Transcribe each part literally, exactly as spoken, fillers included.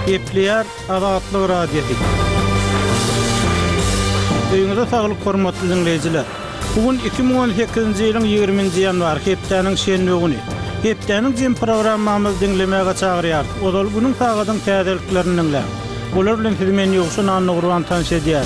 Epleyer Azatlyk radiosu. Öňüňizde saglyk hormatly dinleýijiler. Bugün iki bin on sekizinji ýylyň ýygrimiňji ýanwar hepdeniň şenbe güni. Hepdeniň jem programmamyzy dinlemäge çagyrýar. Odal bunyň tagadyň täzeliklerini dinlä. Bular bilen sizmen ýokşun anlagurwan tanış edýär.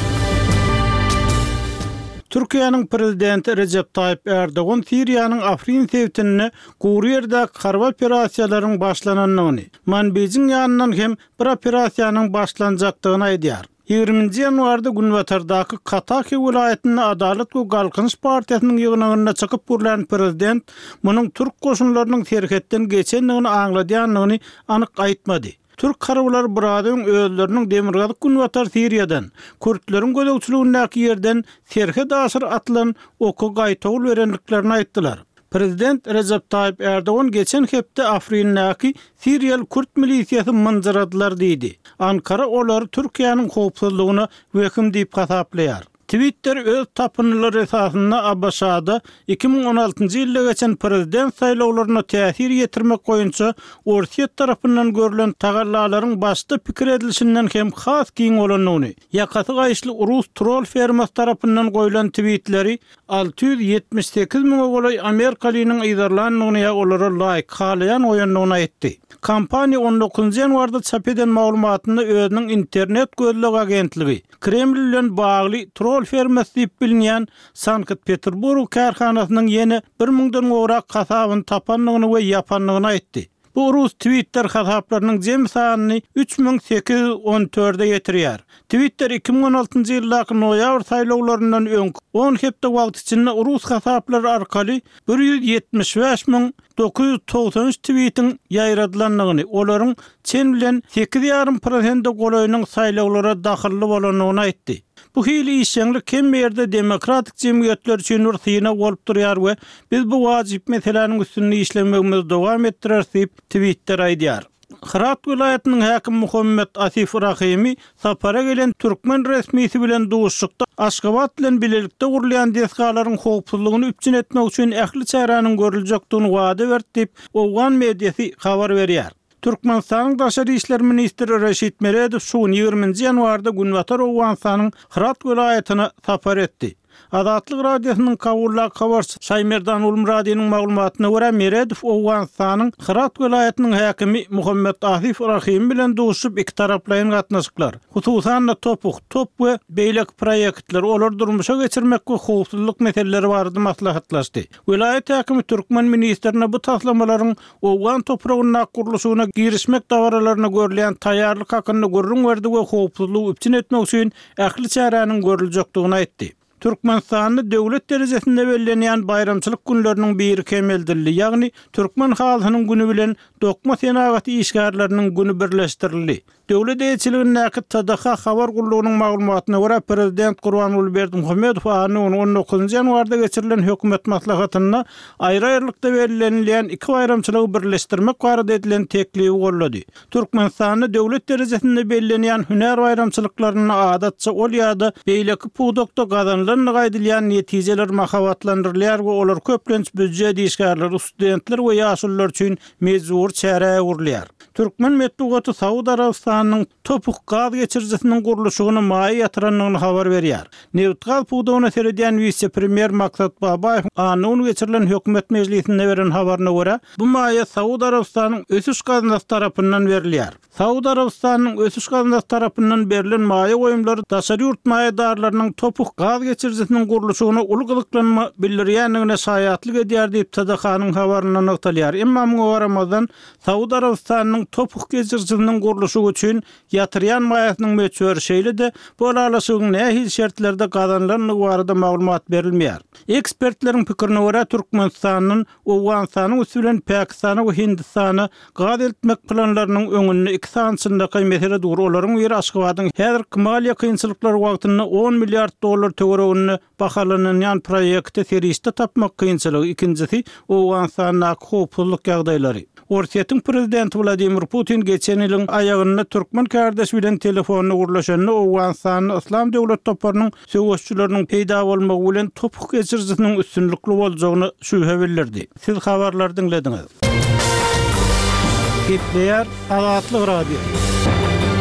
Türkiýanyň prezidenti Recep Tayyip Erdoğan Siriýanyň Afrin sewtini Gurýerdə karwa operasiýalaryň başlananyny, manbejiň ýanyndan hem bir operasiýanyň başlanjakdygyny aýdýar. ýygrimiňji ýanwarda Günbatardaky Kataki vilayetinde Adalet we Galkynyş partiýasynyň ýygnagyna çykyp gürlen prezident munyň türk goşunlarynyň terhetden geçendigini aňladýanyny anyk aýtmady. Türk karabulary buradan öýleriniň demirgazyk Günbatar Siriýadan, Kürtleriň gödөгçiligindäki ýerden terhe daşyr atylan oku gaýtagul berenliklerini aýtdylar. Prezident Recep Tayyip Erdoğan geçen hepde Afrin'daki Siriyal Kürt milisiýasy manzaradylar diýdi. Ankara olary Türkiýanyň howpsuzlygyna weküm diýip hasaplaýar. Twitter öz tapynylary esasynda Abbaşada iki bin on altynjy ýylda geçen prezident saýlawlaryna täsir ýetirmek goýunça Orsiýet tarapyndan görülen tagallalaryň başda pikir edilişinden hem has giň bolanyny, ýakasy gaýşly Urus troll fermasy tarapyndan goýulan tweetleri alty ýüz ýetmiş sekiz ming golay Amerikalynyň ýazarlanyny ýa olara laýyk halayan oýanlygyny aýtdy. Kampaniýa on dokuzunjy ýanwarda çap eden maglumatynda özüniň internet gözleg agentligi Kreml bilen bagly troll fermasy diýip bilinýän Sankt-Peterburg karhanasynyň ýene bir mingden gowrak hasabyny tapanlygyny we ýapanlygyny aýtdy. Bu Rus Twitter hasaplarynyň jem sanyny üç bin sekiz ýüz on dörde ýetirýär. Twitter iki bin on altynjy ýyldaky noýabr saýlawlaryndan öňki on hepde wagt içinde Rus hasaplary arkaly bir ýüz ýetmiş beş ming dokuz ýüz togson üç tweetiň ýaýradylanlygyny, olaryň çen bilen sekiz ýarym prosent golaýynyň saýlawlara dahilli bolanyny aýtdy. Bu hili işçilik hem yerde demokratik cemiyetler için urtiyine olup duruyor ve biz bu vacip meselelerin üstünde işlememiz devam ettirir deyip Twitter aýdýar. Hirat vilayetinin hakim Muhammed Asif Rahimi sapara gelen Türkmen resmisi bilen duşukda Aşgabat bilen bilelikde gurulayan deskalaryň howpsuzlygyny üpçün etmek üçin ähli çäranyň görüljekdigini wada berdi deyip Owgan mediýasy habar berýär. Türkmenistanyň daşary işler ministri Reşit Meredow şu ýygrimiňji ýanwarda Günbatar Owganstanyň Hirat vilayetyna sapar etdi. Azatlyk radiosynyň kawulla kawarçy Şaýmerdan Ulmuradiýanyň maglumatyna görä Meredow Owganstanyň Hirat vilayetynyň häkimi Muhammed Asif Rahim bilen duşup iki taraplaryň gatnaşyklar. Hususan topuk, top we beýlek proýektler olar durmuşa geçirmek we howpsuzlyk meseleleri barada maslahatlaşdy. Vilayet häkimi Türkmen ministrine bu taslamalaryň Owgan topragyna guruluşyna girişmek dawaralaryna görülen taýýarlyk hakyny görüň berdi we howpsuzlygy üpçün etmek üçin ähli çäranyň görüljekdigini aýtdy. Türkmenistanyny döwlet derejesinde bellenýän bayramçylyk günleriniň biri kemeldirli, ýagny Türkmen halkynyň güni bilen dokma senagaty işgärleriniň güni birleşdirildi. Döwlet eýçiligindäki T D H habar gurulugynyň maglumatyna görä prezident Gurbanuly Berdimuhammedow on dokuzunjy ýanwarda geçirilen hökümet maslahatyna aýry-aýrylykda bellenilýän iki bayramçylygy birleşdirmek barada edilen teklibi gollady. Türkmenistanyny döwlet derejesinde bellenýän hüner bayramçylyklaryny adatça ol ýa-da beýleki pudokda gazanlygyny gaýdylýan netijeler mahabatlandyrylýar we olar köplenç büdjet işgärleri, studentler we ýaşullar üçin mejbur çäre gurulýar. Türkmen medeniýeti Saudi Arabistanyň topuk gaz geçirjisiniň guruluşyny maý ýatyranyny habar berýär. Newtral pudogyna seredýän vice-premier Maksat Babaýew anyň geçirilen hökümet meclisinde beren habaryna görä, bu maýa Saudi Arabistanyň ösüş gazanasy tarapyndan berilýär. Saudi Arabistanyň ösüş gazanasy tarapyndan berilen maýa goýumlary daşary ýurt maýadarlarynyň topuk gaz geçirjisiniň guruluşyna uly gyzyklanma bildirýändigine şaýatlyk edýär diýip T D H-nyň habaryna noktalýar. Emma muňa garamadan Saudi Arabistanyň topuk geçirjisiniň guruluşy üçin ýatyrýan maýasynyň meçhur şeýle de bu aralaşygyň nähil şertlerde gazanlanyny barada maglumat berilmeýär. Ekspertleriň pikirine görä Türkmenistanyň Owganstanyň üstünden Pakistany we Hindistany gaz etmek planlarynyň öňünde iki sançyndaky mesele dur olaryň bir Aşgabatyň häzir maliýe kynçylyklary wagtynda on milliard dollar töweregini bahalanýan proýekte serişde tapmak kynçylygy. İkincisi Owganstanyň howpsuzlyk ýagdaýlary. Orsiýetiň prezidenti Vladimir Putin geçen ýylyň aýagyna Türkmen kardeş bilen telefonyny gurlaşanyny Owganstanyň Islam döwlet toparynyň söwüşçüleriniň peýda bolmagy bilen topuk geçirjisiniň üstünlikli boljagyny şüphe bildirdi. Siz habarlar dinlediňiz. Epleyer Azatlyk radiosu.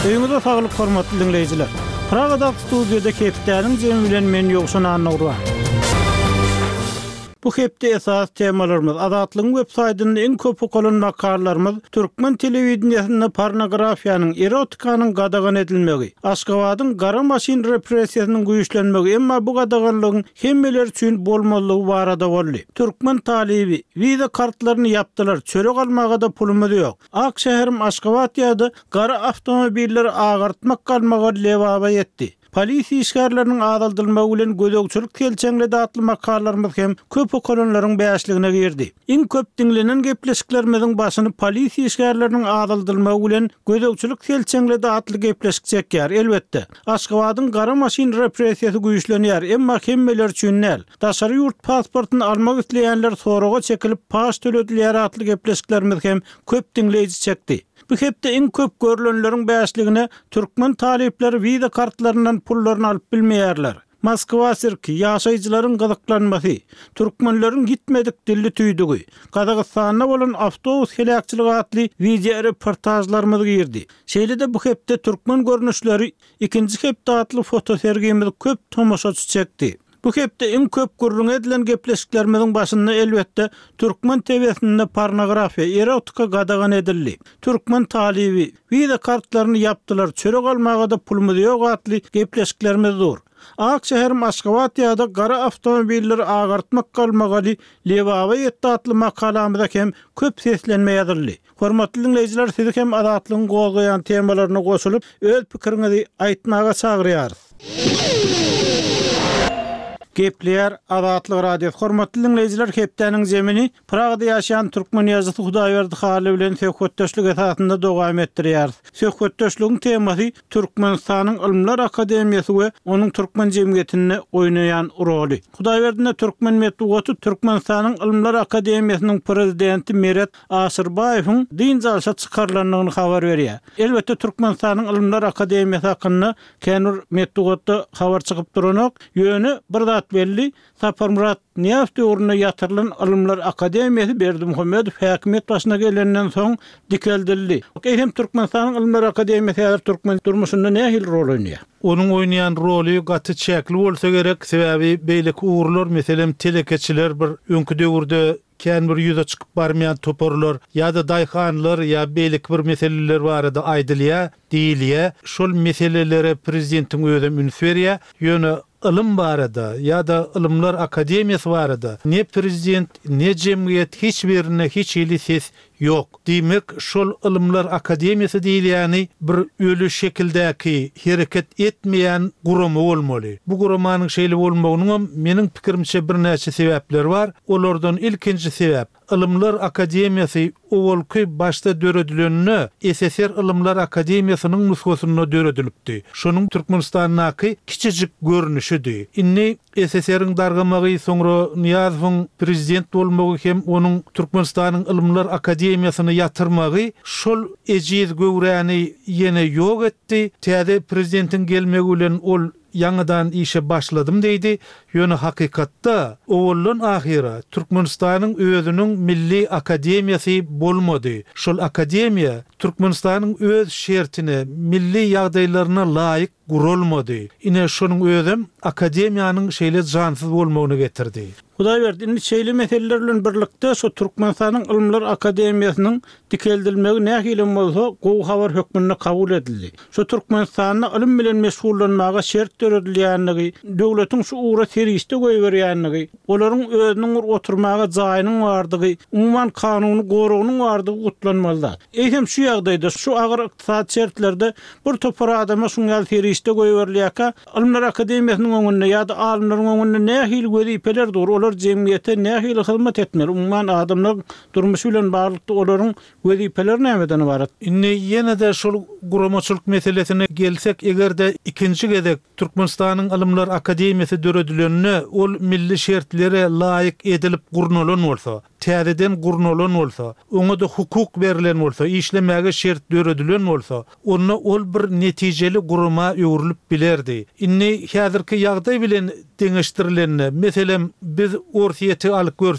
Öýüňizde saglyk hormatly dinleýijiler. Pragada studiýada Kepdäniň jemi bilen men ýokşuna anawra. Bu hepde esas temalarymız Azatlygyň web saýtynda iň köp okulan makallarymız türkmen telewizionyasynda pornografiýanyň, erotikanyň gadagan edilmegi, Aşgabatyň gara maşin repressiýasynyň güýçlenmegi, emma bu gadaganlygyň hemmeler üçin bolmalygy barada boldy. Türkmen talibi wiza kartlaryny yapdylar, çörek almaga da pulumuz ýok. Ak şäherim Aşgabatýada gara awtomobilleri agartmak galmaga lewaba ýetdi. Polisiýa işgärleriniň azaldylmagy bilen gözegçilik kelçeňle atly makallarymyz hem köp okulanlaryň bäşligine girdi. Iň köp dinlenen gepleşiklerimiziň başyny polisiýa işgärleriniň azaldylmagy bilen gözegçilik kelçeňle atly gepleşik çekýär. Elbetde, Aşgabatyň gara maşin repressiýasy güýçlenýär, emma hemmeler üçin näl? Daşary ýurt pasportyny almak isleýänler soraga çekilip paş töledilýär atly gepleşiklerimiz hem köp dinleýiji çekdi. Bu hepde iň köp görülenleriň bäşligine türkmen talipleri wiza kartlaryndan pullaryny alyp bilmeýärler. Moskwa sirki, ýaşaýjylaryň gyzyklanmasy, türkmenleriň gitmedik dilli tüýdügi, Kazakstanda bolan awtobus helakçylygy atly video reportajlarymyz girdi. Şeýle-de bu hepde türkmen görnüşleri ikinji hepde atly foto sergimiz köp tomoşaçy çekdi. Bu hepde iň köp gurrun edilen gepleşiklerimiziň başynda elbetde türkmen tewiýesinde pornografiýa, erotika gadagan edildi. Türkmen talibi wiza kartlaryny yapdylar, çörek almaga da pulumuz ýok atly gepleşiklerimiz dur. Ak şäherim Aşgabatýada gara awtomobilleri agartmak galmagy lewaba ýetdi atly makalamyzda hem köp seslenme ýazyldy. Hormatly dinleýijiler, sizi hem Azatlygyň goýan temalaryna goşulyp öz pikiriňizi aýtmaga çagyrýarys. Gepler Azatlyk radiosu. Hormatly dinleýijiler, Kepdäniň jemini Pragada ýaşaýan türkmen ýazgysy Hudaýberdi Haly bilen söhbetdeşlik esasynda dowam etdirýär. Söhbetdeşligiň temasy Türkmenistanyň Ilmlar Akademiýasy we onuň türkmen jemgyýetine oýnaýan roly. Hudaýberdinde türkmen medeniýeti Türkmenistanyň Ilmlar Akademiýasynyň prezidenti Meret Asyrbaýewiň din jalşa çykarlandygyny habar berýär. Elbetde Türkmenistanyň Ilmlar Akademiýasy hakynda kenur medeniýetde habar çykyp duranok ýöne bir zat belli. Saparmurat Niyaz döwrüne ýatyrylan Ilmlar Akademiýasy Berdimuhammedow häkimet başyna gelenden soň dikeldildi. Hem Türkmenistanyň Ilmlar Akademiýasy türkmen durmuşynda nähil rol oýnaýar? Onuň oýnaýan roly gaty çäkli bolsa gerek, sebäbi beýlik uğurlar, meselem telekeçiler bir öňkü döwürde kän bir ýüze çykyp barmaýan toporlar ýa-da daýhanlar ýa beýlik bir meseleler barada aýdylýar, diýilýär. Şol meselelere prezidentiň özü üns berýär. Ýöne ilm barada ýa-da Ilmlar Akademiýasy barada ne prezident ne jemgyýet hiç birine hiç ýyly ses ýok. Diýmek, şol Ilmlar Akademiýasy diýilýäni bir ölü şekildäki hereket etmeýän gurumy bolmaly. Bu gurumanyň şeýle bolmagynyň meniň pikirimçe bir näçe sebäpleri bar. Olardan ilkinji sebäp Ilmlar Akademiýasy owalky başda döredilenini S S R Ilmlar Akademiýasynyň nusgasyna döredilipdi. Şonuň Türkmenistanyňky kiçijik görnüşidi. Inni S S R'ň dargamagy soňra Niýazowyň prezident bolmagy hem onuň Türkmenistanyň Ilmlar Akademiýasyny ýatyrmagy şol ejiz göwräni ýene ýok etdi. Täze prezidentiň gelmegi bilen ol ýangydan işe başladym diýdi. Ýöne hakykatda owuldan ahyra Türkmenistanyň özüniň milli akademiýasy bolmady. Şol akademiýa Türkmenistanyň öz şertine, milli ýagdaýlaryna laýyk gurulmady. Ine şonuň özüm akademiýanyň şeýle jansyz bolmagyny getirdi. Hudaýberdi, indi şeýle meseleler bilen birlikde şu Türkmenistanyň Ilmlar Akademiýasynyň dikeldilmegi nähili bolsa gowy habar hökmüne kabul edildi. Şu Türkmenistanyň ilim bilen meşgullanmaga şert döredilýänligi, döwletiň şu uğra teriste goýberýänligi, olaryň özüniň oturmaga jaýynyň bardygy, umumyň kanuny gorugynyň bardygy gutlanmaly. Eýsem şu ýagdaýda şu agyr ykdysat şertlerde bir topar adama şuňal teriste goýberýärkä, Ilmlar Akademiýasynyň öňünde ýa-da alimlaryň öňünde nähili wezipeler dur. Olar jemgyýete nähili hyzmat etmeli. Umumyň adamlar durmuşy bilen bagly olaryň wezipeleri nämeden ibaret? Indi ýene-de şol guramaçylyk meselesine gelsek, egerde ikinji gezek Türkmenistanyň Ilmlar Akademiýasy döredilenini ol milli şertlere laýyk edilip gurnalan bolsa, täzeden gurnalan bolsa, oňa da hukuk berilen bolsa, işlemäge şert döredilen bolsa, onda ol bir netijeli guruma öwrülip bilerdi. Indi häzirki ýagdaý bilen deňeşdirilenini, meselem biz orsiýeti alyp görsek,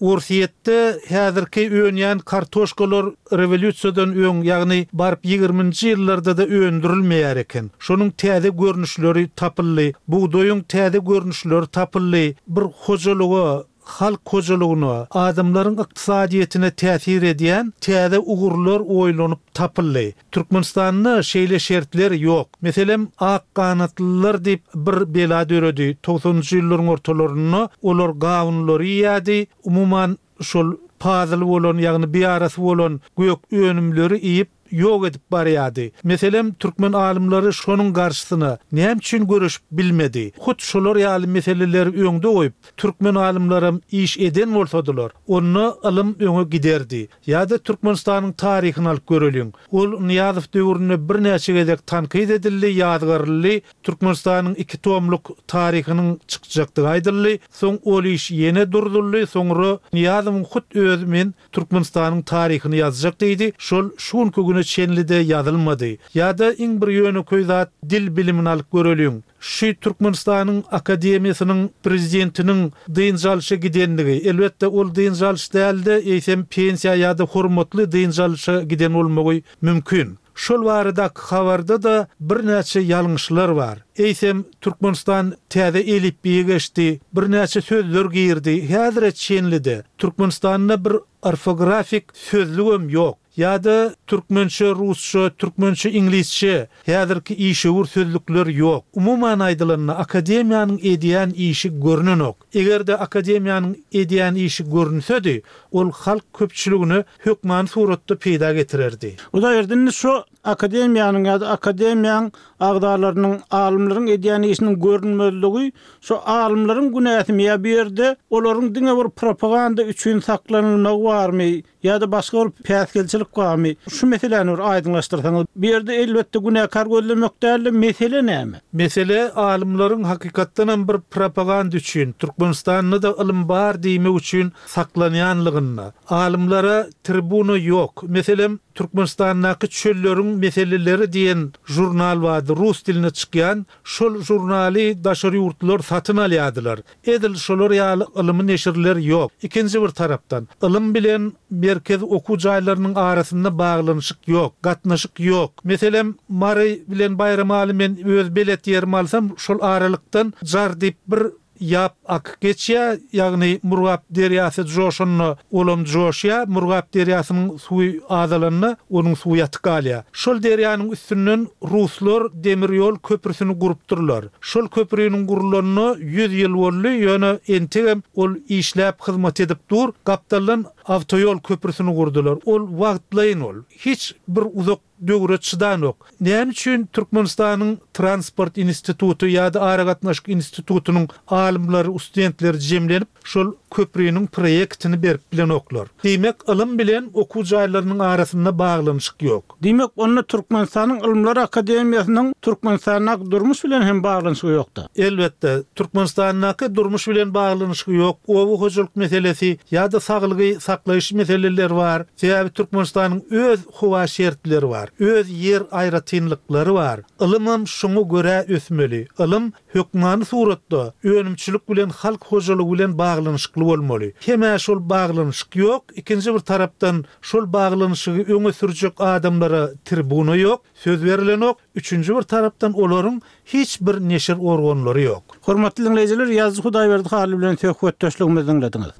Ursiyette häzirki öňän kartoşkalar revolýusiýadan öň, ýagny barp ýygrüminji ýyllarda da öndürilmeýär eken. Şonuň täze görnüşleri tapylly, buğdoýuň täze görnüşleri tapylly, bir hojalygy, halk hojalygyna, adamlaryň ykdysadyetine täsir edýän täze ugurlar oýlanyp tapylly. Türkmenistanyň şeýle şertleri ýok. Meselem ak kanatlylar diýip bir bela döredi. togsonunjy ýyllaryň ortalaryna olar gawunlary ýady. Umuman şol pazyl bolan, ýagny bir arasy bolan gök önümleri iýip ýok edip barýady. Meselem türkmen alimlary şonuň garşysyna näme üçin görüşip bilmedi. Hut şolar ýaly meseleleri öňde goýup, türkmen alimlaram iş eden bolsadylar, onu ilm öňe giderdi. Ýa-da Türkmenistanyň taryhyny alyp göreliň. Ol Niýazow döwrüne bir näçe gezek tanqid edildi, ýadgarly Türkmenistanyň iki tomluk taryhynyň çykjakdygy aýdyldy. Soň ol iş ýene durdurly, soňra Niýazow hut özmen Türkmenistanyň taryhyny ýazjak diýdi. Şol şunky güne çenlide yazılmadı. Ya da in bir yönü koyzat dil bilimini alıp göreliň. Şu Türkmenistanyň akademiýasynyň prezidentiniň dynjalşa gidenligi, elbetde ol dynjalş däldi, eýsem pensiýa ýa-da hormatly dynjalşa giden bolmagy mümkin. Şol barada habarda da bir näçe ýalňyşlar bar. Eýsem Türkmenistan täze elipbiýe geçdi, bir näçe sözler girdi. Häzir çenlide Türkmenistanyň bir ortografik sözlügüm ýok. Ya-da türkmençe, rusça, türkmençe, inglizçe, häzirki işewur sözlükler ýok. Umuman aýdylanyna akademiýanyň edýän işi görnenok. Egerde akademiýanyň edýän işi görnsedi, ol halk köpçüligini hökman suratda peýda getirerdi. O da erdinli şu akademiýanyň ýa-da akademiýanyň agdarlarynyň, alimlaryň edýän işiniň görünmezligi, şu alimlaryň günäsimi ýa berde olaryň diňe bir propaganda üçin saklanylmagy barmy? Ya-da başga bir päsgelçilik barmy? Şu meseleni aýdynlaşdyrsaňyz. Bir ýerde elbetde günäkar gözlemek däl, mesele näme? Mesele alimlaryň hakykatdan bir propaganda üçin, Türkmenistanyň da ilim bar diýmek üçin saklanýanlygyna. Alimlara tribuna ýok. Meselem Türkmenistanyňky çölleriň meseleleri diýen jurnal bardy, rus diline çykýan. Şol jurnaly daşary ýurtlar satyn alýadylar. Edil şolar ýaly ilmi neşirler ýok. Ikinji bir tarapdan ilim bilen merkez okuw jaýlarynyň arasynda baglanyşyk ýok, gatnaşyk ýok. Meselem Mary bilen Bayram Ali men öz belet ýerimi alsam, şol aralykdan jar diýip bir yap ak geçýär, ýagny Murgap derýasy joşuny olam joşýa, Murgap derýasynyň suwy azalanyny onuň suwy ýatgalýa. Şol derýanyň üstünden ruslar demir ýol köprüsini gurupdurlar. Şol köprüniň gurulanyny yüz ýyl boldy, ýöne entegem ol işläp hyzmat edip dur, Gaptallan awtoýol köprüsini gurdular. Ol wagtlaýyn ol. Hiç bir uzak döwre çydanok. Näme üçin Türkmenistanyň transport institutu ýa-da aragatnaşyk institutunyň alimleri, studentleri jemlenip şol köprüniň proýektini berip bilen oklar. Demek ilim bilen okuw jaýlarynyň arasynda baglanyşyk ýok. Demek onu Türkmenistanyň Ilimler Akademiýasynyň Türkmenistanyň durmuş bilen hem baglanyşygy ýokda. Elbetde Türkmenistanyň durmuş bilen baglanyşygy ýok. Owu hojalyk meselesi ýa-da saglygy saklaýyş meseleleri bar. Sebäbi Türkmenistanyň öz howa şertleri bar. Öz yer aýratynlyklary bar. Ilimim şoňa görä ösmeli. Ilim hökmany suratda önümçilik bilen halk hojalygy bilen baglanyşykly bolmaly. Heme şol baglanyşyk ýok. Ikinji bir tarapdan şol baglanyşygy öňe sürjek adamlara tribuna ýok, söz berilenok. Üçüncü bir tarapdan olaryň hiç bir neşir organlary ýok. Hormatly dinleyijiler, ýazgy Hudaýberdi hali bilen söhbetdeşligimizi dinlediňiz.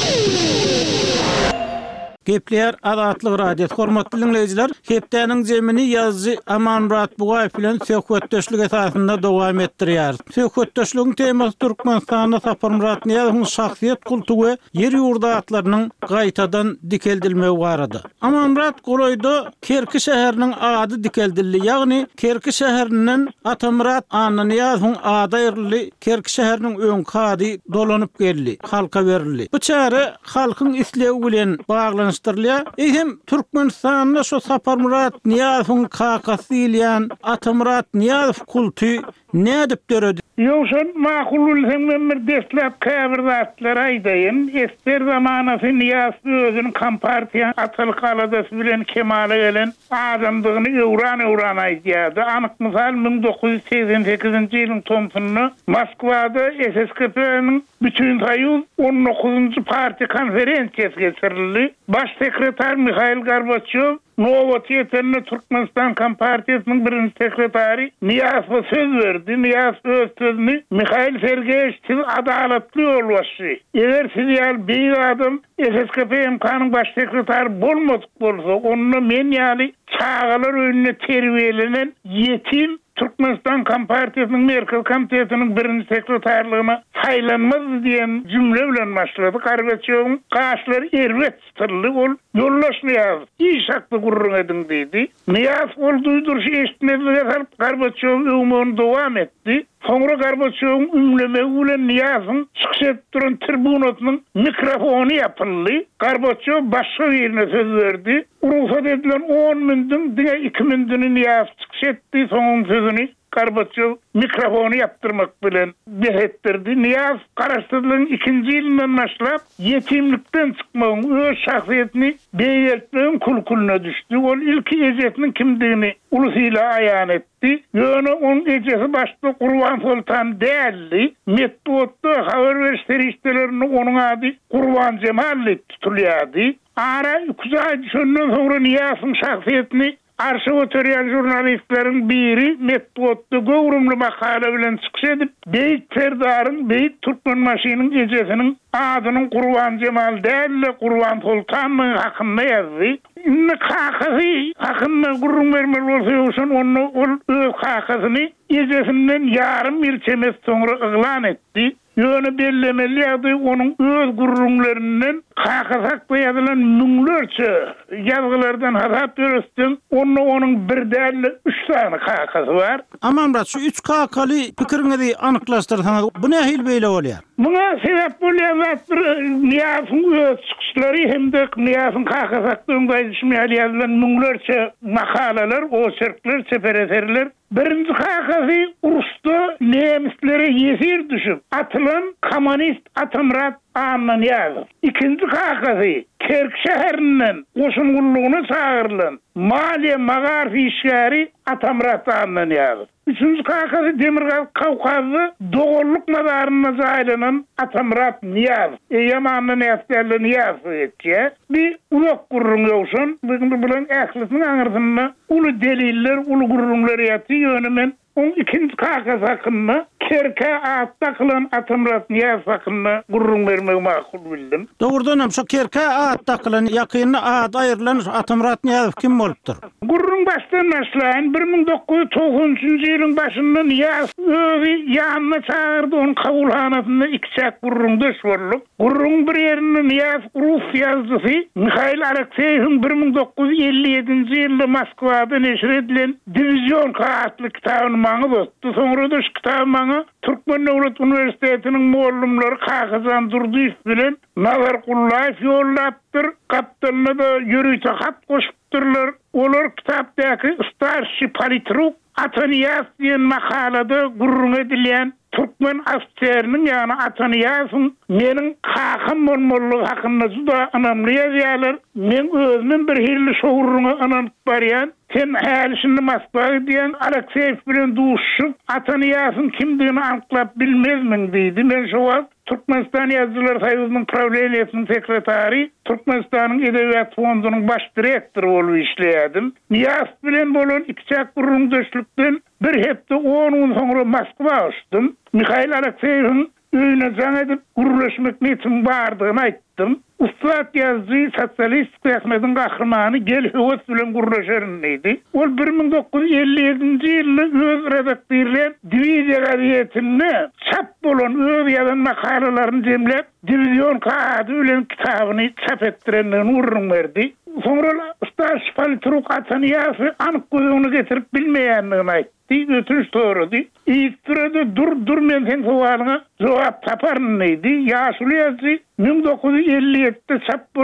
Gepler Azatlyk radio hormatly dinleyijiler, hepdeniň jemini ýazgy Amanmurat Bugaýew bilen söhbetdeşlik esasynda dowam etdirýär. Söhbetdeşligiň temasy Türkmenistana Saparmurat Niýazowyň şahsiýet kultury ýer ýurda atlarynyň gaýtadan dikeldilmegi barada. Amanmurat goloýda Kerki şäheriniň ady dikeldildi, ýagny Kerki şäheriniň Atamurat Anna Niýazowyň ady aýryldy, Kerki şäheriniň öň kady dolanyp geldi, halka berildi. Bu çäre halkyň islegi bilen baglanýar. Eýsem Türkmenistanyň şu Saparmurat Niýazowyň kakasy bilen Atamurat Niýazow kulty nädip döredi? Ýogşan makul bolsaň men bir desläp käbir zatlar aýdaýyn. Ester zamanasy Niýaz özüniň kompartiýa atyl kaladasy bilen kemale gelen adamdygyny öwran öwran aýdýardy. Anyk mysal ming dokuz ýüz seksen sekizinji ýylyň Tomsuny Moskwada S S K P-niň bütün taýyl on dokuzunjy partiýa konferensiýasy geçirildi. Baş sekreter Mikhail Gorbaçov Novotiyetenli Türkmenistan Kompartiýasynyň birinji sekretari Niýazova söz berdi. Niýaz öz sözüni Mikhail Sergeýewiç adalatly ýol başy. Eger siz ýaly beýik adam S S K P M K-nyň baş sekretari bolmadyk bolsa, onu men ýaly çağalar önüne terbiýelenen yetim Türkmenistan Kompartiýasynyň Merkel Komitetining birinji sekretarlygyna saýlanmaz diýen jümle bilen başlady. Gorbaçowyň gaşlary erbet tutuldy. Ol ýollaş Niýaz, işakly gurrun ediň diýdi. Niýaz ol duýduryşy eşitmediňe salyp Gorbaçow öwmüni dowam etdi. Soňra Gorbaçowyň ümlemegi bilen Niýazyň çykyşyp duran tribunatynyň mikrofony ýapyldy. Gorbaçow başga birine söz berdi. Urusat edilen on mindiň diňe iki mindini Niýaz çykyşetdi. Soňun sözüni Gorbaçow mikrofony ýapdyrmak bilen behetdirdi. Niýaz garaşdyrlygyň ikinji ýylynyň başlap yetimlikden çykmagyň öz şahsiýetini beýertmegiň kulkuluna düşdi. Ol ilki ejetiniň kimdigini ulusyla aýan etdi. Ýöne onun ejesi başda Gurban Sultan däldi. Metbutda habar beriş serişdelerini onun ady Gurban Cemal diýip tutulýardy. Ara iki aý şondan soňra Niýazyň şahsiýetini arşiw oturýan jurnalistleriň biri metbutda gowrumly makala bilen çykyş edip, beýik serdaryň, beýik türkmen maşynyň ejesiniň adynyň Gurban Cemal däl, Gurban Sultanyň hakynda ýazdy. Inne kakasy hakynda gurrun bermeli bolsa ýokşan onu ol öz kakasyny ejesinden ýarym ýyl çemes soňra yglan etdi. Ýöne bellemeli ýady onuň öz gurrunlarynyň kakasak ýazylan müňlerçe ýazgylardan hasap berýärdiň. Onu onuň bir däl üç tane kakasy bar. Aman brat, şu üç kakaly pikiriňizi anyklaşdyrsaňyz, bu nähil beýle bolýar? Buna sebep bolýan zat bir Niýazyň öz çykyşlary hemde Niýazyň kakasaklygyň baýdyşmaly ýazylan müňlerçe makalalar, oçerkler, sepereterler. Birinci kakasy urusda nemisleri ýesir düşüp atylan kommunist Atamrat Amman ýazyp. İkinji kakasy Kerk şäherinden goşungulygyna çağırılan Maliýe magarif işgäri Atamrat Amman ýazyp. Üçüncü kakasy Demirgaz Kawkazy dogurluk mazaryna jaýlanan Atamrat Niýaz. Ýamanyň näslerli Niýaz etdi. Bir ulak gurrun ýokşan, bugün bilen ählisiniň aňyrdyna uly deliller, uly gurrunlar ýaty ýönemen on ikinci kakasy hakynda Kerke atda kılan Atamrat Niýaz hakynda gurrun bermegi makul bildim. Dogurdan hem şu Kerke atda kılan ýakyny ad aýrylan Atamrat Niýaz kim bolupdyr? Gurrun başdan başlayan bir ming dokuz ýüz togsonjunjy ýylyň başynda Niýaz özi ýanyna çağırdy, onun kabulhanasyna iki çak gurrun döş bolduk. Gurrun bir ýerinde Niýaz rus ýazgysy Mikhail Alekseýewiň bir ming dokuz ýüz elli ýedinji ýylda Moskwada neşir edilen Divizion atly kitabyny maňy bostdy. Soňra da şu kitaby maňy Türkmen Döwlet Uniwersitetiniň muallimleri Kakazan Durduýew bilen Nazar Gullaýew ýollapdyr. Kapitanyna da ýürüýse hat goşupdyrlar. Olar kitapdaky Starşy Politruk Atanyýaz diýen makalada gurrun edilen Türkmen askeriniň ýani Atanyýazyň meniň kakam bolmalygy hakynda juda anamly ýazýarlar. Men özüm bir hilli şowruňa ananyp barýan. Sen hälisini Moskwaga diýen Alekseýew bilen duşup Atanyýazyň kimdigini anklap bilmezmin diýdi. Men şowak Türkmenistan Ýazgylar Soýuzynyň Prawleniýasynyň sekretary, Türkmenistanyň Edebiýat fondunyň baş direktory bolup işleýärdim. Niýaz bilen bolan iki çak gurrun döşlükden bir hepde on gün soňra Moskwa uçdum. Mikhail Alekseýewiň öýüne jaň edip gurrlaşmak niýetim bardygyny aýtdym. Ustad ýazgy sosialist ähmediň gahrmany gel höwes bilen gurrlaşaryn diýdi. Ol bir ming dokuz ýüz elli ýedinji ýylda öz redaktorlar diviziýa gazetini çap bolan öz ýazan makalalaryny jemlep Divizion kağıdı bilen kitabyny çap etdirenlerine urrun berdi. Soňra Starşy Politruk Atanyýazy anyk gözüňi getirip bilmeýändigini aýtdy. Ötürüş doğrudy. İlk dur dur men sen sowalyňa jogap taparyn diýdi. Ýaşuly ýazdy. ming dokuz ýüz elli ýedide çap bolan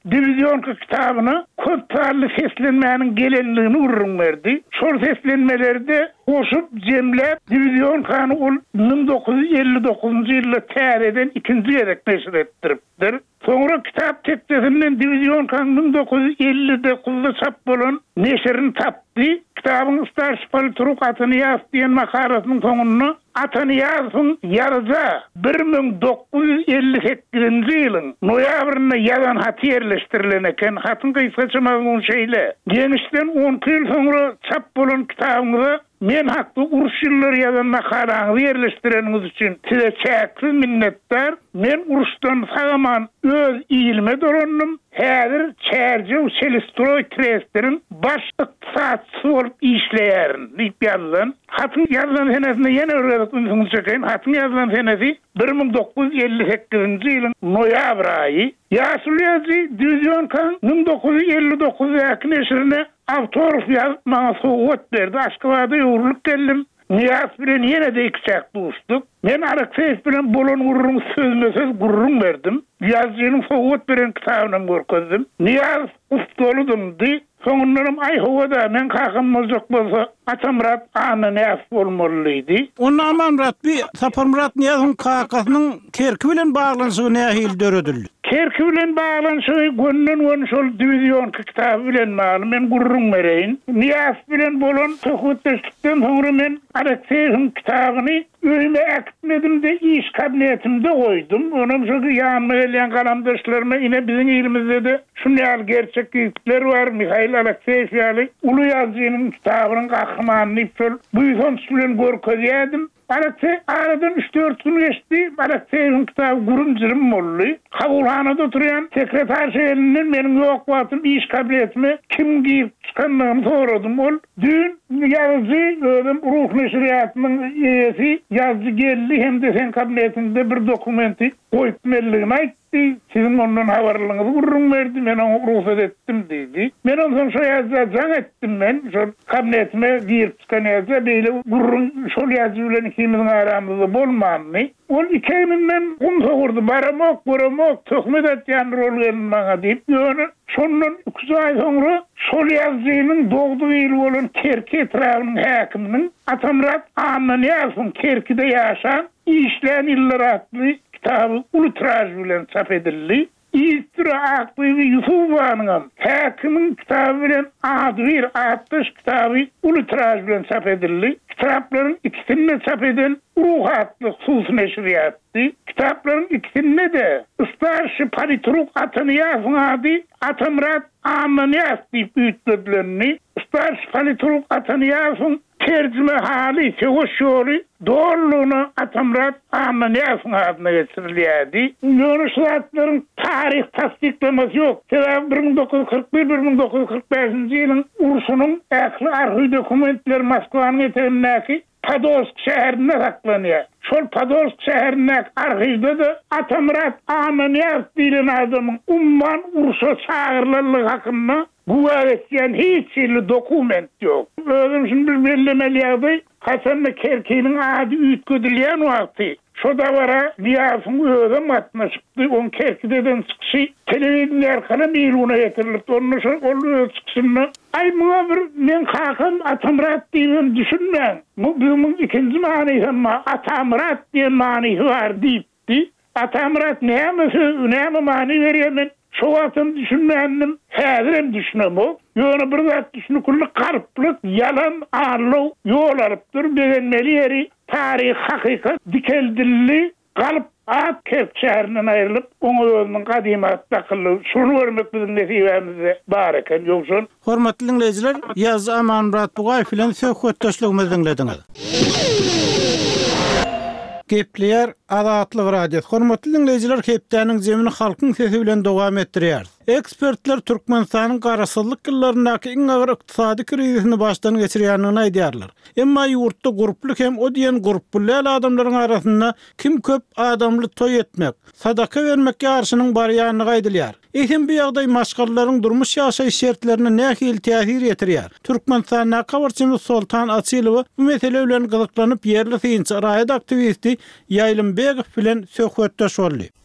divizionka kitabyny köp tarly seslenmäniň gelenligini urrun berdi. Şol seslenmelerde oşup jemläp divizion ol bin dokuz yüz elli dokuzuncu ýylda täzeden ikinji gerek neşir etdiripdir. Soňra kitap tekdesinden divizion bin dokuz yüz elli dokuzda çap bolan neşirini tapdy. Kitabın Starş Politruk Ataniyas diyen makarasynyň soňuna Ataniyas'ın yarıca bin dokuz yüz elli sekizinji ýylyň noýabryna ýazan hat ýerleşdirilen eken. Hatyň gysgaçamagyň şeýle. Genişden on ýyl soňra çap bolan kitabymyzda men hakda uruş ýyllary ýazan makalaňyzy ýerleşdireniňiz üçin size çäksiz minnetdar. Men uruşdan sagaman öz iýilme dorandym. Häzir çärje Çelistroy Trestlerin baş ykdysatçysy bolup işleýärin diýip ýazlan. Hatyň ýazlan senesinde ýene öwredip çeken. Hatyň ýazlan senesi bin dokuz yüz elli sekizinji ýylyň noýabr aýy. Ýaşul ýazy divizion bin dokuz yüz elli dokuz ýaky neşirine awtor ýazyp maňa sowgat berdi. Aşgabatda ýurulup geldim. Niyaz bilen ýene de iki çak duşduk. Men Alekseýew bilen bolan urrun sözme söz gurrun berdim. Ýazgynyň sowgat beren kitabyny görkezdim. Niyaz ustalydy. Soňundan ay howada men kakam mozok bolsa Atamrat ana näs bolmalydy. Onu Amanrat bir Saparmurat Niyaz'ın kakasynyň kerki bilen baglanyşygy nähil döredildi. Kerki bilen baglanyşygy gönnen won şol divizion kitaby bilen malum men gurrun bereýin. Niyaz bilen bolan söhbetleşdikden soňra men Alekseýewiň kitabyny öýme äkitmedim de iş kabinetimde koydum. Onum şu ýanyma gelen galamdaşlaryma ine biziň ýerimizde de şunday gerçeklikler var. Mihail Alekseýew ýaly uly ýazgynyň kitabynyň gahramanyny bu ýyzdan bilen görkezýärdim. Alekseýew aradan üç dört gün geçti. Alekseýewiň kitaby gurunjyrym boldy. Kabulhanada oturýan sekretarşeýinden meniň ýok wagtym iş kabinetime kim giýip çykanlygymy soradym. Ol dün ýazgy ödüm ruh neşriýatynyň ýesi ýazgy geldi hem-de sen kabinetinde bir dokumenti goýup berligini aýtdy. Sizin ondan habarlygyňyzy gurrun berdi. Men onu ruhsat etdim dedi. Men ondan şo ýazda jaň etdim men. Şo kabinetime giýip çykan ýazda beýle gurrun şol ýazgy bilen ikimiziň aramyzda bolmanmy. Ol ikiminden um sogurdy. Baramok, baramok, töhmet etýän rol geldi maňa diýip. Ýöne şondan iki ay soňra şol ýazgynyň dogdy ýyl bolan Kerki etrabynyň häkiminiň Atamrat Amanyýasyň Kerkide ýaşan işlän ýyllar atly kitaby ultraj bilen çap edildi. İstira aktywy Yusufanyň häkimiň kitaby bilen Adwir altmış kitaby ultraj bilen çap edildi. Kitapların ikisini çap eden Ruhatly sus neşriýatdy. Kitapların ikisini de Starş Politruk Ataniyas'ın adı Atamrat Amanyas diýip üýtdilerni. Starş Politruk Ataniyas'ın tercüme hali çewiş ýoly doğruluğunu Atamrat Amanyas'ın adyna geçirilýärdi. Ýönüşlaryň tarih tasdiklemäsi ýok. bin dokuz yüz kırk bir bin dokuz yüz kırk beşinji ýylyň urşunyň ähli arhiw dokumentleri Moskwanyň etemindäki Podolsk şäherinde saklanýar. Şol Podolsk şäherinde arhiwde de Atamrat Amanyas diýilen adamyň umman urşa çağırlylygy hakynda guwat etýän hiç bir dokument ýok. Özüm şunu bellemeli ýagdaý Hasan Kerki'nin ady üýtgedilýän wagty. Şo da bara Niyaz'ın özü matnaşıptı. On Kerki'den çykyşy telewiziýa arkaly miluna ýetirilipdi. Onu şo ol öz çykyşyny ay muňa bir men kakam Atamrat diýen düşünmän. Bu buňyň ikinji manyhy ma Atamrat diýen manyhy bar diýipdi. Atamrat näme söz, näme many berýär? Şo wagtym düşünmändim, häzirem düşünemok. Ýöne bir zat düşünüklik garplyk, yalan, arlaw ýol alypdyr. Begenmeli ýeri tarih, hakykat, dikeldilli, galyp at Kerk şäherinden aýrylyp, oňa özüniň gadymat takylly. Şunu görmek biziň nesibimizde bar eken, ýoksa. Hormatly dinleyijiler, ýaz Amanrat Bugaýew bilen söhbetdeşligimizi dinlediňiz. Gepleýär Azatlyk radio. Hormatly dinleyijiler, hepdäniň jemini halkyň sesi bilen dowam etdirýär. Ekspertler Türkmenistanyň garasyzlyk ýyllaryndaky iň agyr ykdysady krizisini başdan geçirýänini aýdýarlar. Emma ýurtda guruplyk hem o diýen guruply adamlaryň arasynda kim köp adamly toý etmek, sadaka bermek ýarşynyň barýanyny gaýdylýar. Ehem bu ýagdaý maşgallaryň durmuş ýaşaýyş şertlerine nähil täsir ýetirýär. Türkmenistanyň kawarçymyz Soltan Asylow bu mesele bilen gyzyklanyp ýerli synçy raýat aktivisti Ýaýlym Begow bilen söhbetdeş boldy.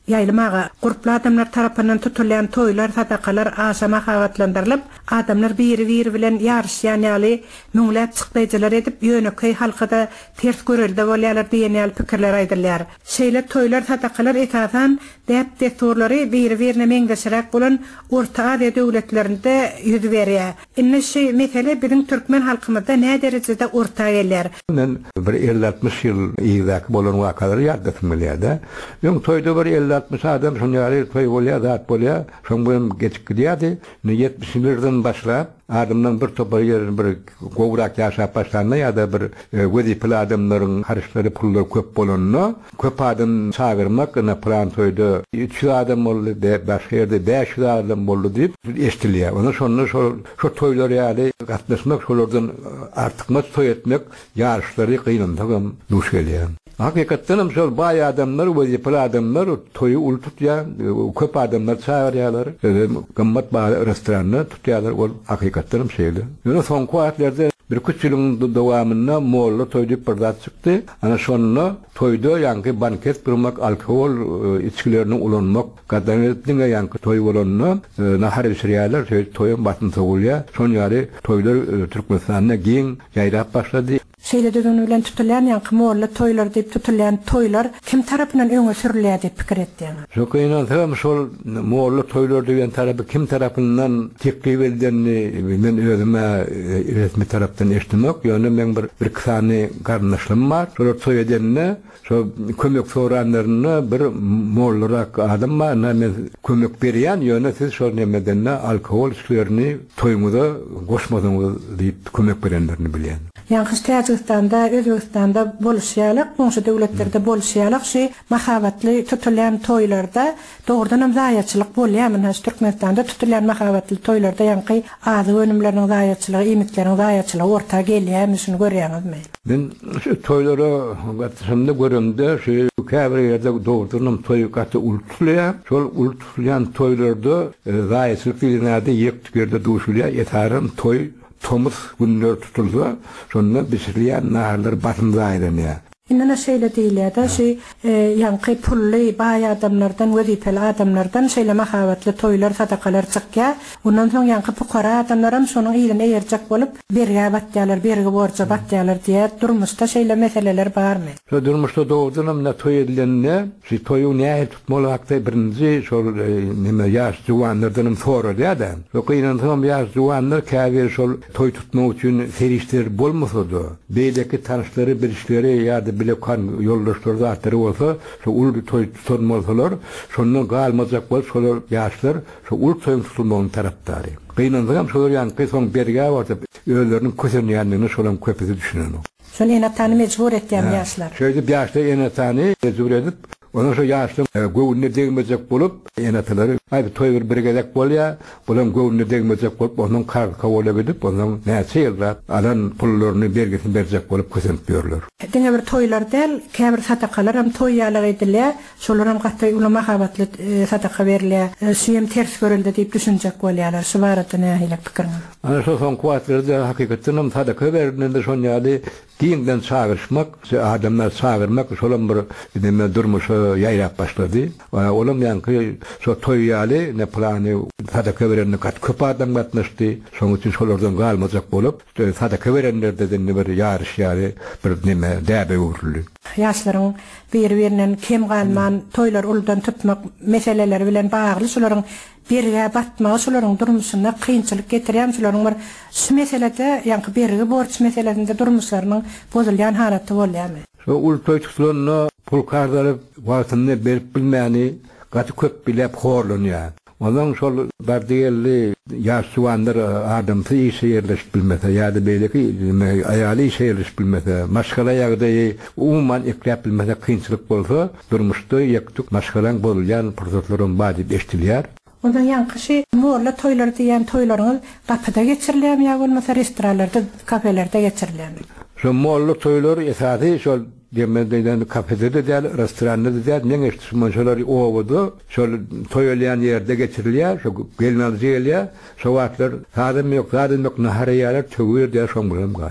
yayılmağa guruply adamlar tarapyndan tutulan toylar, sadakalar aşama havatlandırılıp, adamlar biri-biri bilen yarışýan ýaly müňläp çykdyjylar edip, ýönekay halkada ters görelde bolýarlar diýen pikirler aýdylýar. Şeýle toylar, sadakalar esasan dep desturlary biri-birine meňdeşerek bolan orta Aziýa döwletlerinde ýüz berýär. Inne şeý mesele biziň türkmen halkymyzda näme derejede orta gelýär. Men bir elli altmış ýyl ýyzak bolan wakalary ýaddatym gelýär. Ýöň toyda bir elli altmış adam şonu ýaly toy bolýar, zat bolýar. Şoň bilen geçip gidýärdi. yetmişlerden başlap adamdan bir topar yer bir gowrak ýaşap başlandy ýa-da bir wezipli adamlaryň harçlary pullar köp bolanny köp adam çağırmak na plan toyda üç adam boldy de başga ýerde beş adam boldy diýip eşdilýär. Ona şonu şo şo toylar ýaly gatnaşmak, şolardan artykmas toy etmek ýarşlary kynandygym duş gelýär. Hakikaten hem şol baý adamlar, wezipli adamlar toyu ul tutýar, köp adamlar çağırýarlar. Gymmat baý restoranny tutýarlar. Ol hakikaten hem şeýle. Ýöne soňky wagtlerde bir üç ýylyň dowamynda molla toy diýip bir zat çykdy. Ana şonu toyda ýanky banket kurmak, alkohol içkilerini ulanmak, gadanetdiňe ýanky toy bolanny nahar içirýärler, toýun batyn togulýar. Şon ýaly toylar Türkmenistanda giň ýaýrap başlady. Şeýle döwrüne bilen tutulan ýanky molla toylar diýip tutulan toylar kim tarapyndan öňe sürilýär diýip pikir etdiň. Şoka ýa-da şol molla toylar diýen tarapy kim tarapyndan teklip edildiğini men özüme resmi tarapdan eşitmek, ýöne men bir bir kysany garnaşlym bar. Şol toy edenne şo kömek soranlaryna bir mollarak adam bar, men kömek berýän, ýöne siz şol nemedenne alkohol içkilerini toýmada goşmadyňyz diýip kömek berenlerini bilýän. Ýanky Täjikistanda, Özbekistanda boluşýarlar, başga döwletlerde boluşýarlar, şeý mahabatly tutulan toylarda dogrudan hem zaýatçylyk bolýar. Türkmenistanda tutulan mahabatly toylarda ýanky azy önümleriň zaýatçylygy, ýemeklerin zaýatçylygy orta gelýär, şunu görýäňizmi? Men şu toylara gatnaşymda görümde şeý käbir ýerde dogrudan toy gaty ultulýar. Şol ultulýan toylarda zaýatçylyk bilinäde ýekdigerde duşulýar, ýetarim toy Tomuz günler tutulsa, sonra biçilýän naharlar batynda aýlanýar. Inne şeýle diýilýär da, şeý ýanky pully baý adamlardan, wezipeli adamlardan şeýle mahabatly toylar, sadakalar çykýar. Ondan soň ýanky pukara adamlar hem şonuň ýylyna ýerjek bolup, berge batýarlar, berge borça batýarlar diýär. Durmuşda şeýle meseleler barmy? Şo durmuşda dogrudan hem toy edilende, şu toyu näme tutmaly hakda birinji şol nime ýaş juwanlardan hem soraýar-da. Ýokyndan soň ýaş juwanlar käbir şol toy tutmak üçin serişler bolmasady. Beýleki tanışlary, bilişleri ýa-da bile kan yoldaşlarda atları olsa, şu ul toy tutulmalılar, şondan galmazak bol, şolar yaşlar, şu ul toyun tutulmanın taraftarı. Kıynandıgam şolar yankı son berge varsa, öğlerinin kösünün yanlığını şolan köpesi düşünün. Şol enatany mecbur etýän yaşlar. Şöyle bir yaşta enatany mecbur edip, Ona şu yaşlı göğünne değmeyecek bulup, enatları, aybi toy bir birgedek bolya, bulan göğünne değmeyecek bulup, onun kar kavola gidip, onun neyse yıllar, alan pullarını bergesini verecek bulup kösent diyorlar. Dine bir toylar del, kemir satakalar hem toy yalar edilya, şolar hem qattay ulama habatlı sataka verilya, suyem ters görüldü deyip düşünecek bolyalar, şu varatı ne ahilek pikirin. Ana şu son kuatlarda hakikaten hem sadaka verilinde son yali, diyinden çağırışmak, adamlar çağırmak, şolan bir dinime durmuşu yayrap başladı. Olam yankı şu toy yali ne planı sadaka verenini kat köp adam katmıştı. Şonun için şolardan galmazak bolup, sadaka verenler de dinle bir yarış yali bir nime däbe uğurlu. Yaşların bir-birinin kim galman toylar uldan tutmak meseleleri bilen bağlı, şoların berge batmagy şolaryň durmuşyna kynçylyk getirýän, şolaryň bir şu meselede ýanky berge borç meselesinde durmuşlarynyň bozulýan halaty bolýarmy? Şu ul toy tutulanyna pul kardary wagtyny berip bilmäni gaty köp bilep horlanýar. Ondan şol bardiýelli ýaşuwanlar adamsy işe ýerleşip bilmese, ýa-da beýleki aýaly işe ýerleşip bilmese, maşgala ýagdaýy umman ekläp bilmese kynçylyk bolsa, durmuşda ýekdik maşgalaň bolýan pursatlaryň bar diýip eşdilýär. Ondan yankışı morla toylar diýen toylaryňyz gapyda geçirilýärmi ýa bolmasa restoranlarda, kafelerde geçirilýärmi? Şu morla toylar esasy şol demededen kafede de değil, restoranda da değil, ne geçtiğim şolar ovadı, şol toylayan yerde geçiriliyor, şu gelin alıcı geliyor, şu vakitler zaten yok, zaten yok, nahara yerler, çoğuyor diye şombulam galiba.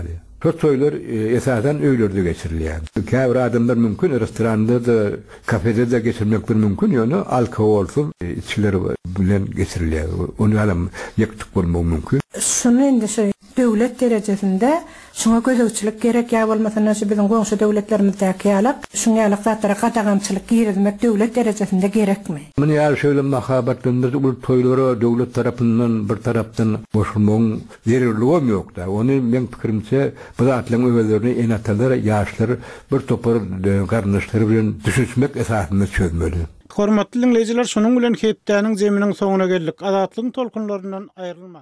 Şu toylar esasen öýlerde geçirilýär. Käbir adamlar mümkün restoranda da, kafede de geçirmekdir mümkün, ýöne alkoholsuz içkiler bilen geçirilýär. Onu alam ýaktyk bolmagy mümkün. Şunu endi şu döwlet derejesinde şuna gözegçilik gerek ýa bolmasana şu biziň goňşy döwletlerimizdäki ýalyk, şuňa ýalyk zatlara gatagamçylyk girizmek döwlet derejesinde gerekmi? Meni ýa şöyle mahabatlandyr, bu toylara döwlet tarapyndan bir tarapdan boşulmagyň beriligi ýok da. Onu men pikirimçe bu zatlaryň öwellerini enatalar, ýaşlar bir topar garnyşlary bilen düşünmek esasyny çözmeli. Hormatly dinleyijiler, şonuň bilen hepdäniň jeminiň soňuna geldik. Azatlygyň tolkunlaryndan aýrylma.